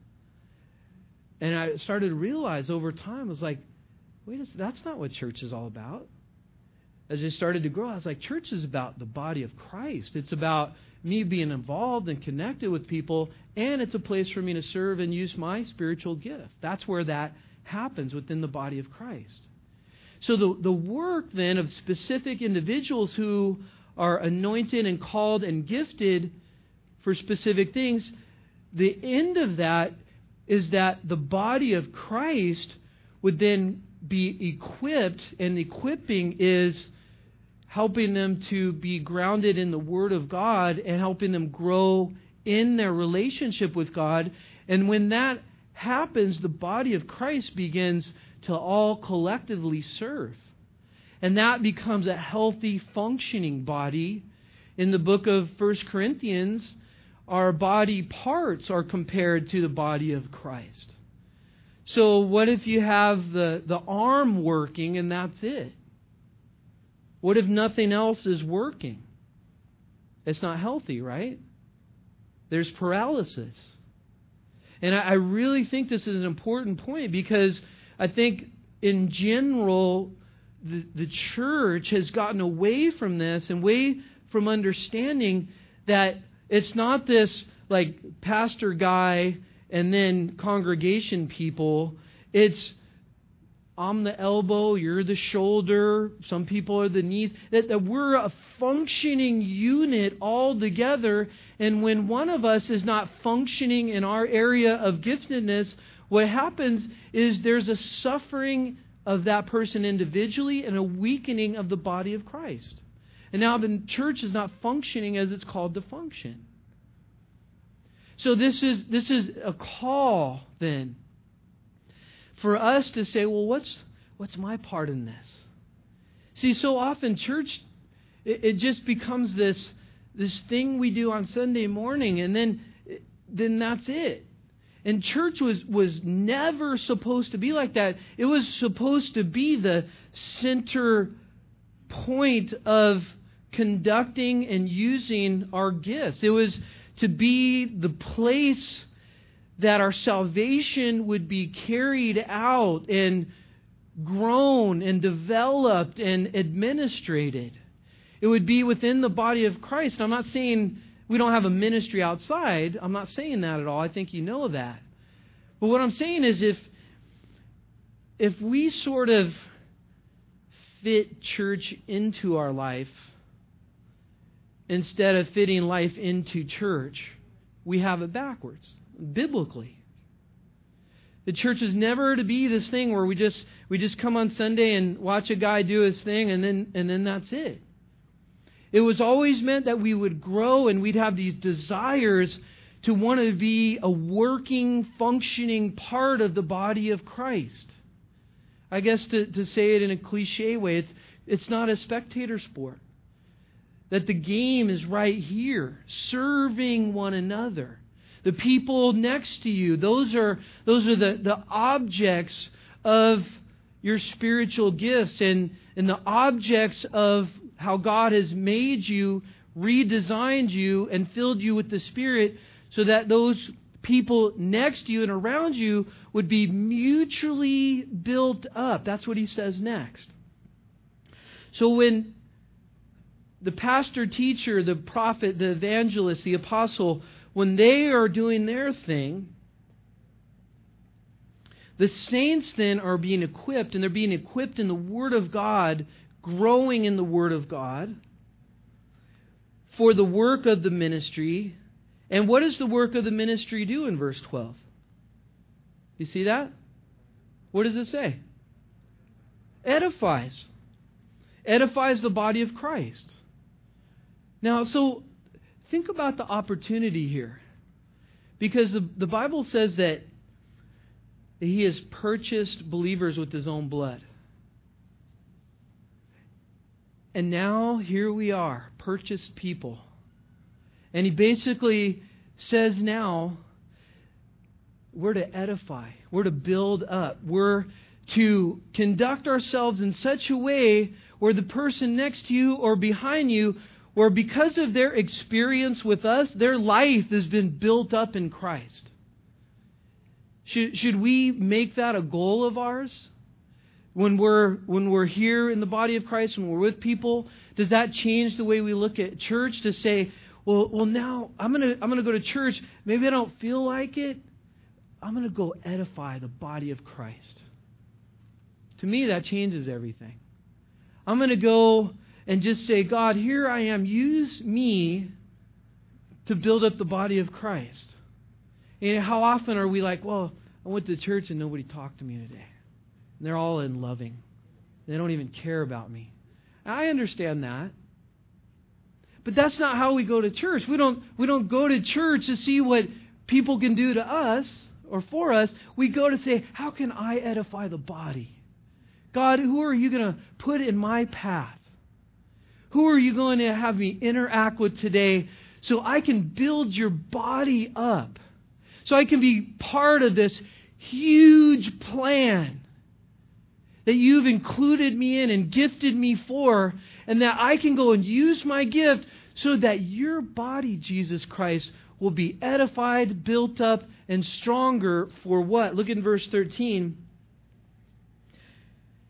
And I started to realize over time, I was like, wait a second, that's not what church is all about. As I started to grow, I was like, church is about the body of Christ. It's about me being involved and connected with people, and it's a place for me to serve and use my spiritual gift. That's where that happens within the body of Christ. So the, the work then of specific individuals who are anointed and called and gifted for specific things, the end of that is that the body of Christ would then be equipped, and equipping is helping them to be grounded in the Word of God and helping them grow in their relationship with God. And when that happens, the body of Christ begins to all collectively serve. And that becomes a healthy, functioning body. In the book of First Corinthians, our body parts are compared to the body of Christ. So what if you have the, the arm working and that's it? What if nothing else is working? It's not healthy, right? There's paralysis. And I, I really think this is an important point, because I think in general, the, the church has gotten away from this and away from understanding that it's not this like pastor guy and then congregation people. It's I'm the elbow, you're the shoulder, some people are the knees. That, that we're a functioning unit all together. And when one of us is not functioning in our area of giftedness, what happens is there's a suffering of that person individually and a weakening of the body of Christ. And now the church is not functioning as it's called to function. So this is this is a call then for us to say, well, what's what's my part in this? See, so often church, it, it just becomes this this thing we do on Sunday morning, and then then that's it. And church was was never supposed to be like that. It was supposed to be the center point of conducting and using our gifts. It was to be the place that our salvation would be carried out and grown and developed and administrated. It would be within the body of Christ. I'm not saying we don't have a ministry outside. I'm not saying that at all. I think you know that. But what I'm saying is if if we sort of fit church into our life instead of fitting life into church, we have it backwards, biblically. The church is never to be this thing where we just we just come on Sunday and watch a guy do his thing and then and then that's it. It was always meant that we would grow and we'd have these desires to want to be a working, functioning part of the body of Christ. I guess to, to say it in a cliche way, it's it's not a spectator sport. That the game is right here, serving one another. The people next to you, those are those are the, the objects of your spiritual gifts and, and the objects of how God has made you, redesigned you, and filled you with the Spirit so that those people next to you and around you would be mutually built up. That's what he says next. So when the pastor, teacher, the prophet, the evangelist, the apostle, when they are doing their thing, the saints then are being equipped, and they're being equipped in the Word of God, growing in the Word of God, for the work of the ministry. And what does the work of the ministry do in verse twelve? You see that? What does it say? Edifies. Edifies the body of Christ. Now, so think about the opportunity here. Because the, the Bible says that He has purchased believers with His own blood. And now here we are, purchased people. And He basically says now, we're to edify, we're to build up, we're to conduct ourselves in such a way where the person next to you or behind you, where because of their experience with us, their life has been built up in Christ. Should, should we make that a goal of ours? When we're when we're here in the body of Christ, when we're with people, does that change the way we look at church? To say, well, well, now I'm gonna I'm gonna go to church. Maybe I don't feel like it. I'm gonna go edify the body of Christ. To me, that changes everything. I'm gonna go and just say, God, here I am. Use me to build up the body of Christ. And how often are we like, well, I went to church and nobody talked to me today. And they're all in loving. They don't even care about me. I understand that. But that's not how we go to church. We don't, we don't go to church to see what people can do to us or for us. We go to say, how can I edify the body? God, who are you going to put in my path? Who are you going to have me interact with today so I can build your body up? So I can be part of this huge plan that you've included me in and gifted me for, and that I can go and use my gift so that your body, Jesus Christ, will be edified, built up, and stronger for what? Look in verse thirteen.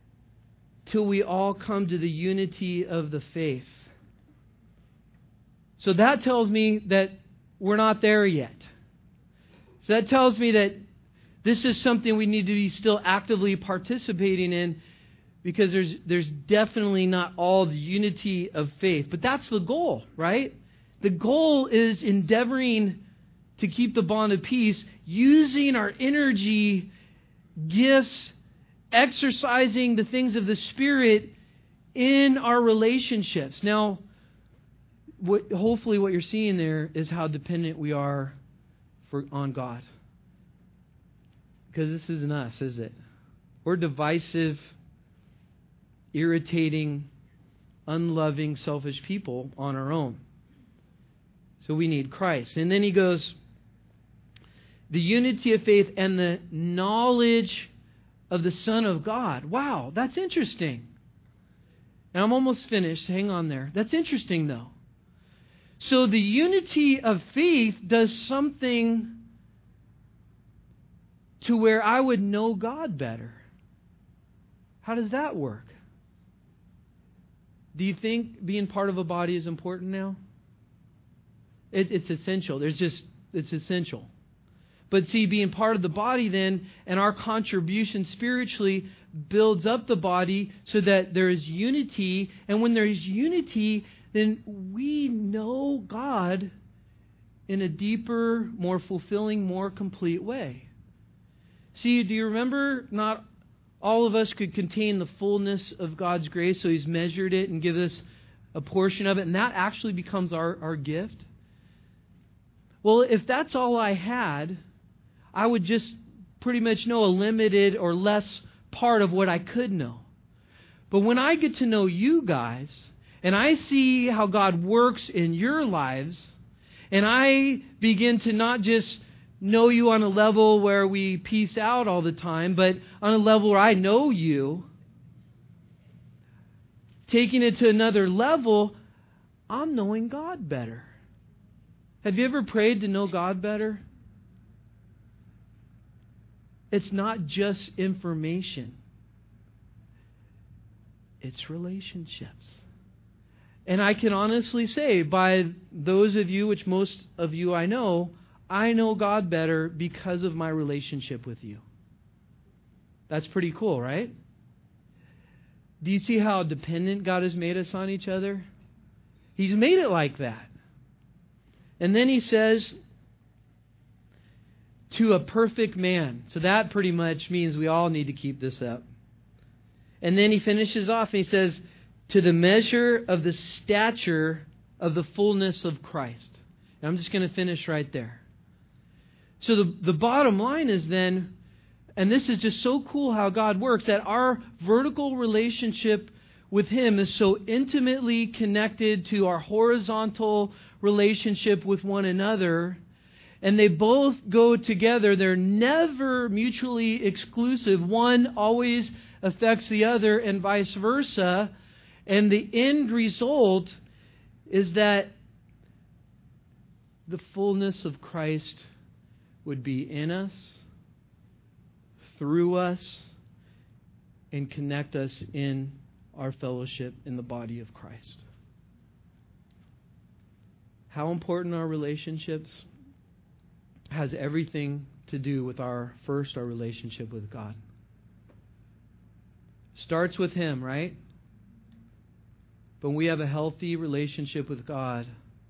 Till we all come to the unity of the faith. So that tells me that we're not there yet. So that tells me that this is something we need to be still actively participating in, because there's there's definitely not all the unity of faith. But that's the goal, right? The goal is endeavoring to keep the bond of peace, using our energy, gifts, exercising the things of the Spirit in our relationships. Now, what, hopefully what you're seeing there is how dependent we are for, on God. Because this isn't us, is it? We're divisive, irritating, unloving, selfish people on our own. So we need Christ. And then he goes, the unity of faith and the knowledge of the Son of God. Wow, that's interesting. And I'm almost finished. Hang on there. That's interesting, though. So the unity of faith does something to where I would know God better. How does that work? Do you think being part of a body is important now? It, it's essential. There's just, it's essential. But see, being part of the body then, and our contribution spiritually builds up the body so that there is unity. And when there is unity, then we know God in a deeper, more fulfilling, more complete way. See, do you remember not all of us could contain the fullness of God's grace, so He's measured it and given us a portion of it, and that actually becomes our, our gift? Well, if that's all I had, I would just pretty much know a limited or less part of what I could know. But when I get to know you guys, and I see how God works in your lives, and I begin to not just know you on a level where we peace out all the time, but on a level where I know you, taking it to another level, I'm knowing God better. Have you ever prayed to know God better? It's not just information. It's relationships. And I can honestly say, by those of you, which most of you I know, I know God better because of my relationship with you. That's pretty cool, right? Do you see how dependent God has made us on each other? He's made it like that. And then he says, to a perfect man. So that pretty much means we all need to keep this up. And then he finishes off and he says, to the measure of the stature of the fullness of Christ. And I'm just going to finish right there. So the, the bottom line is then, and this is just so cool how God works, that our vertical relationship with Him is so intimately connected to our horizontal relationship with one another, and they both go together. They're never mutually exclusive. One always affects the other and vice versa. And the end result is that the fullness of Christ would be in us, through us, and connect us in our fellowship in the body of Christ. How important are relationships? Has everything to do with our, first, our relationship with God. Starts with Him, right? But when we have a healthy relationship with God,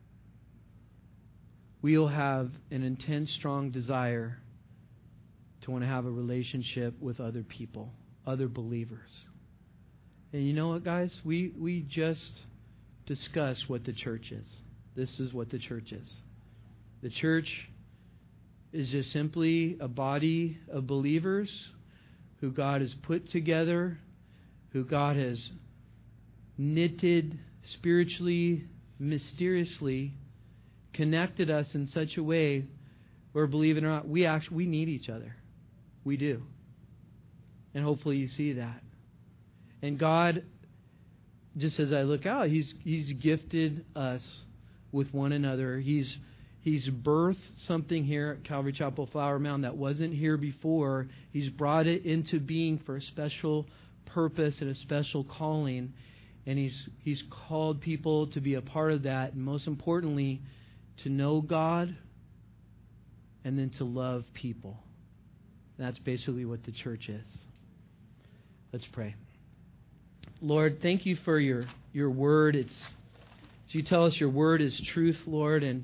we'll have an intense, strong desire to want to have a relationship with other people, other believers. And you know what, guys? We, we just discussed what the church is. This is what the church is. The church is just simply a body of believers who God has put together, who God has knitted spiritually, mysteriously, connected us in such a way where, believe it or not, we actually we need each other. We do. And hopefully you see that. And God, just as I look out, He's He's gifted us with one another. He's He's birthed something here at Calvary Chapel Flower Mound that wasn't here before. He's brought it into being for a special purpose and a special calling. And He's He's called people to be a part of that, and most importantly, to know God and then to love people. That's basically what the church is. Let's pray. Lord, thank you for your, your word. It's, as you tell us, your word is truth, Lord. And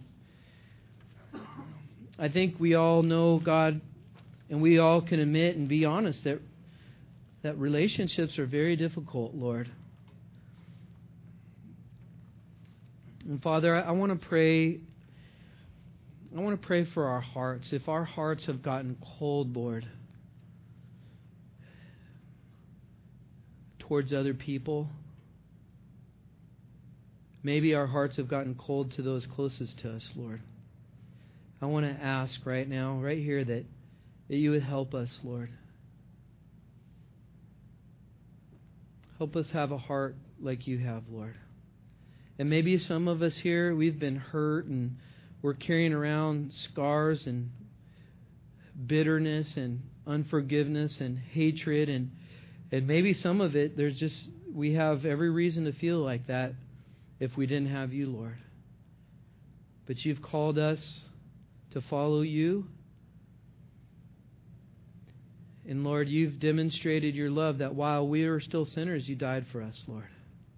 I think we all know, God, and we all can admit and be honest that, that relationships are very difficult, Lord. And Father, I, I want to pray... I want to pray for our hearts. If our hearts have gotten cold, Lord, towards other people, maybe our hearts have gotten cold to those closest to us, Lord. I want to ask right now, right here, that, that you would help us, Lord. Help us have a heart like you have, Lord. And maybe some of us here, we've been hurt and we're carrying around scars and bitterness and unforgiveness and hatred. And, and maybe some of it, there's just, we have every reason to feel like that if we didn't have you, Lord. But you've called us to follow you. And Lord, you've demonstrated your love that while we were still sinners, you died for us, Lord.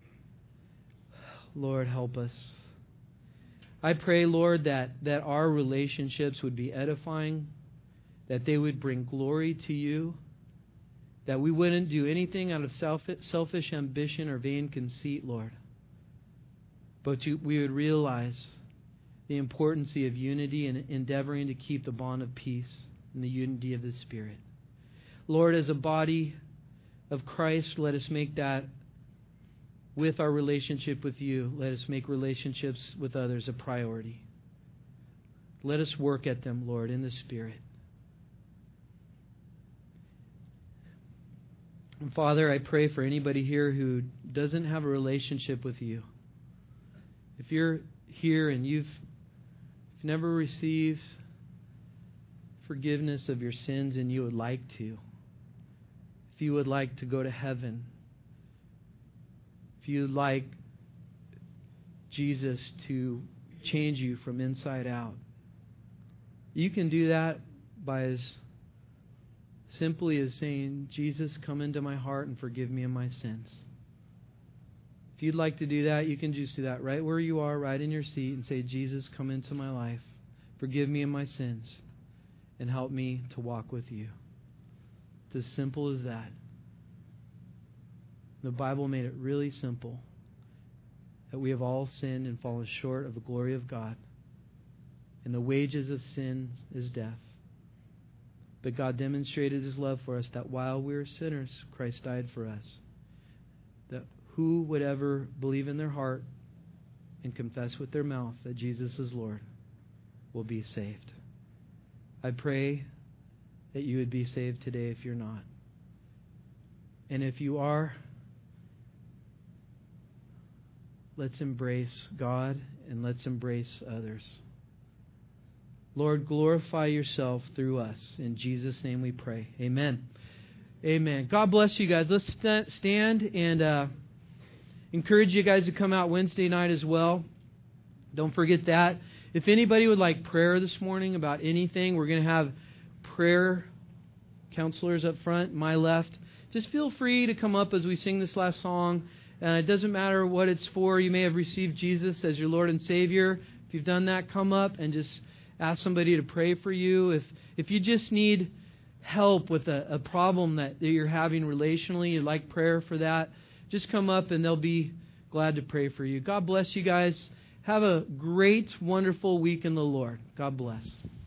Lord, help us. I pray, Lord, that, that our relationships would be edifying, that they would bring glory to you, that we wouldn't do anything out of self, selfish ambition or vain conceit, Lord, but you, we would realize the importance of unity and endeavoring to keep the bond of peace and the unity of the Spirit. Lord, as a body of Christ, let us make that with our relationship with you. Let us make relationships with others a priority. Let us work at them, Lord, in the Spirit. And Father, I pray for anybody here who doesn't have a relationship with you. If you're here and you've, you've never received forgiveness of your sins and you would like to, if you would like to go to heaven, if you'd like Jesus to change you from inside out, you can do that by as simply as saying, Jesus, come into my heart and forgive me of my sins. If you'd like to do that, you can just do that right where you are, right in your seat, and say, Jesus, come into my life, forgive me of my sins, and help me to walk with you. It's as simple as that. The Bible made it really simple, that we have all sinned and fallen short of the glory of God, and the wages of sin is death. But God demonstrated His love for us, that while we were sinners, Christ died for us. That who would ever believe in their heart and confess with their mouth that Jesus is Lord will be saved. I pray that you would be saved today if you're not. And if you are, let's embrace God and let's embrace others. Lord, glorify yourself through us. In Jesus' name we pray. Amen. Amen. God bless you guys. Let's st- stand and uh, encourage you guys to come out Wednesday night as well. Don't forget that. If anybody would like prayer this morning about anything, we're going to have prayer counselors up front, my left. Just feel free to come up as we sing this last song. Uh, it doesn't matter what it's for. You may have received Jesus as your Lord and Savior. If you've done that, come up and just ask somebody to pray for you. If if you just need help with a, a problem that, that you're having relationally, you'd like prayer for that, just come up and they'll be glad to pray for you. God bless you guys. Have a great, wonderful week in the Lord. God bless.